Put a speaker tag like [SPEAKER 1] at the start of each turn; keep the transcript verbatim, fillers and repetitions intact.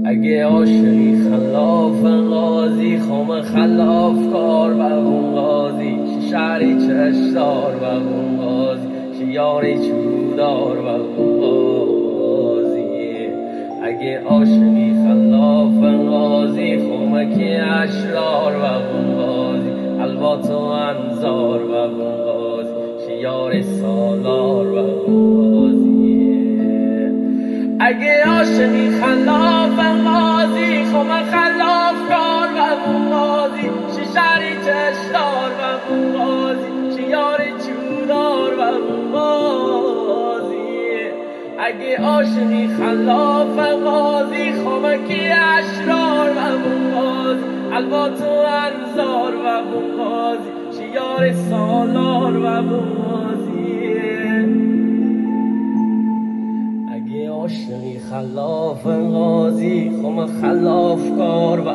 [SPEAKER 1] اگه عاشقی خلاف قاضی، خم خلاف کار و اون قاضی، چه شهری چشدار و اون قاضی، چه یاری چودار و اون قاضی. اگه عاشقی خلاف قاضی، خمکی اشرار و اون قاضی، الوات و انظار و اون قاضی، چه یار سالار و اون قاضی. اگه عاشقی خلاف قاضی، خم خلاف کار و اون قاضی، چه شهری چشدار و اون قاضی، چه یار چودار و اون قاضی. اگه عاشقی خلاف قاضی، خمکی اشرار و اون قاضی، الوات و انظار و اون قاضی، چه یار سالار و اون قاضی. اگه عاشقی خلاف قاضی، خم خلاف کار و